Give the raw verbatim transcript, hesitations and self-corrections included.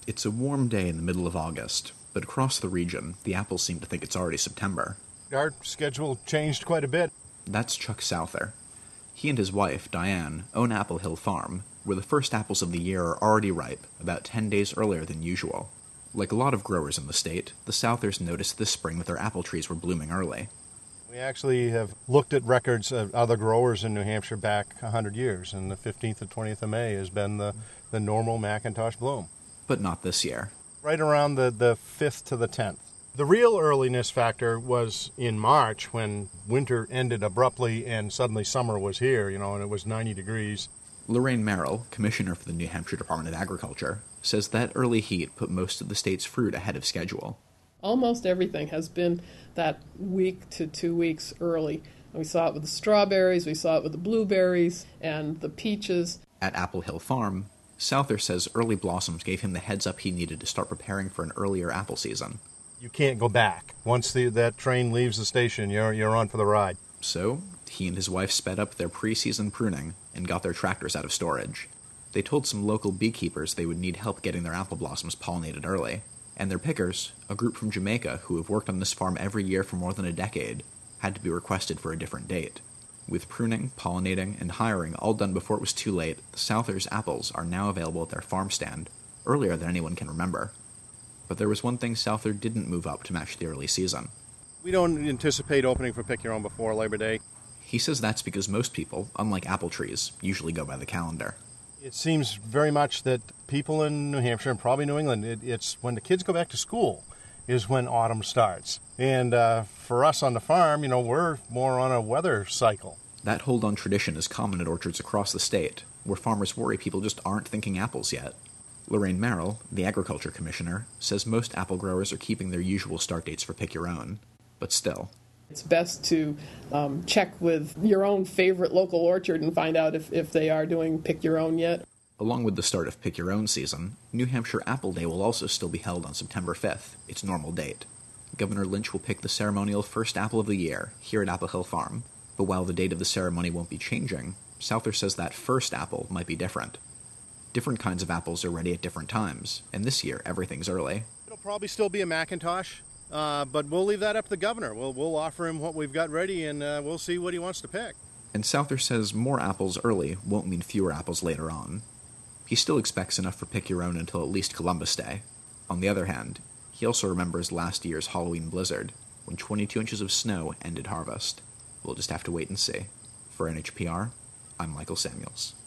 It's a warm day in the middle of August, but across the region, the apples seem to think it's already September. Our schedule changed quite a bit. That's Chuck Souther. He and his wife, Diane, own Apple Hill Farm, where the first apples of the year are already ripe, about ten days earlier than usual. Like a lot of growers in the state, the Southers noticed this spring that their apple trees were blooming early. We actually have looked at records of other growers in New Hampshire back one hundred years, and the fifteenth and twentieth of May has been the, the normal Macintosh bloom. But not this year. Right around the, the fifth to the tenth. The real earliness factor was in March when winter ended abruptly and suddenly summer was here, you know, and it was ninety degrees. Lorraine Merrill, commissioner for the New Hampshire Department of Agriculture, says that early heat put most of the state's fruit ahead of schedule. Almost everything has been that week to two weeks early. We saw it with the strawberries, we saw it with the blueberries and the peaches. At Apple Hill Farm, Souther says early blossoms gave him the heads up he needed to start preparing for an earlier apple season. You can't go back. Once the, that train leaves the station, you're, you're on for the ride. So, he and his wife sped up their pre-season pruning and got their tractors out of storage. They told some local beekeepers they would need help getting their apple blossoms pollinated early. And their pickers, a group from Jamaica who have worked on this farm every year for more than a decade, had to be requested for a different date. With pruning, pollinating, and hiring all done before it was too late, the Souther's apples are now available at their farm stand, earlier than anyone can remember. But there was one thing Souther didn't move up to match the early season. We don't anticipate opening for Pick Your Own before Labor Day. He says that's because most people, unlike apple trees, usually go by the calendar. It seems very much that people in New Hampshire and probably New England, it, it's when the kids go back to school is when autumn starts. And uh, for us on the farm, you know, we're more on a weather cycle. That hold-on tradition is common at orchards across the state, where farmers worry people just aren't thinking apples yet. Lorraine Merrill, the agriculture commissioner, says most apple growers are keeping their usual start dates for Pick Your Own. But still, it's best to um, check with your own favorite local orchard and find out if, if they are doing Pick Your Own yet. Along with the start of Pick Your Own season, New Hampshire Apple Day will also still be held on September fifth, its normal date. Governor Lynch will pick the ceremonial first apple of the year here at Apple Hill Farm. But while the date of the ceremony won't be changing, Souther says that first apple might be different. Different kinds of apples are ready at different times, and this year everything's early. It'll probably still be a Macintosh. Uh, but we'll leave that up to the governor. We'll we'll offer him what we've got ready, and uh, we'll see what he wants to pick. And Souther says more apples early won't mean fewer apples later on. He still expects enough for Pick Your Own until at least Columbus Day. On the other hand, he also remembers last year's Halloween blizzard, when twenty-two inches of snow ended harvest. We'll just have to wait and see. For N H P R, I'm Michael Samuels.